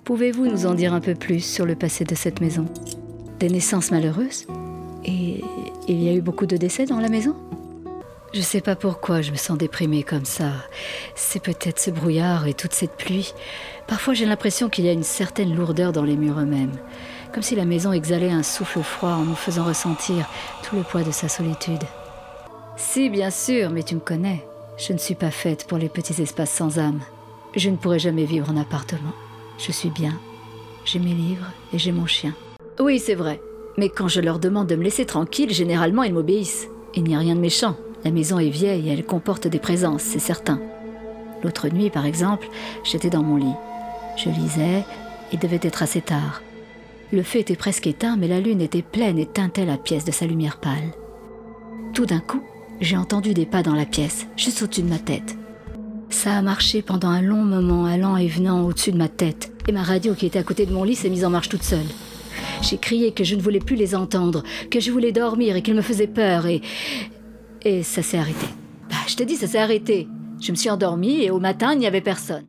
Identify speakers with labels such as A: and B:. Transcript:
A: Pouvez-vous nous en dire un peu plus sur le passé de cette maison? Des naissances malheureuses? Et il y a eu beaucoup de décès dans la maison? Je sais pas pourquoi je me sens déprimée comme ça. C'est peut-être ce brouillard et toute cette pluie. Parfois j'ai l'impression qu'il y a une certaine lourdeur dans les murs eux-mêmes. Comme si la maison exhalait un souffle froid en nous faisant ressentir tout le poids de sa solitude. Si, bien sûr, mais tu me connais. Je ne suis pas faite pour les petits espaces sans âme. Je ne pourrai jamais vivre en appartement. Je suis bien. J'ai mes livres et j'ai mon chien. Oui, c'est vrai. Mais quand je leur demande de me laisser tranquille, généralement ils m'obéissent. Il n'y a rien de méchant. La maison est vieille et elle comporte des présences, c'est certain. L'autre nuit, par exemple, j'étais dans mon lit. Je lisais, il devait être assez tard. Le feu était presque éteint, mais la lune était pleine et teintait la pièce de sa lumière pâle. Tout d'un coup, j'ai entendu des pas dans la pièce, juste au-dessus de ma tête. Ça a marché pendant un long moment, allant et venant au-dessus de ma tête, et ma radio qui était à côté de mon lit s'est mise en marche toute seule. J'ai crié que je ne voulais plus les entendre, que je voulais dormir et qu'ils me faisaient peur, et ça s'est arrêté. Je te dis, ça s'est arrêté. Je me suis endormie et au matin, il n'y avait personne.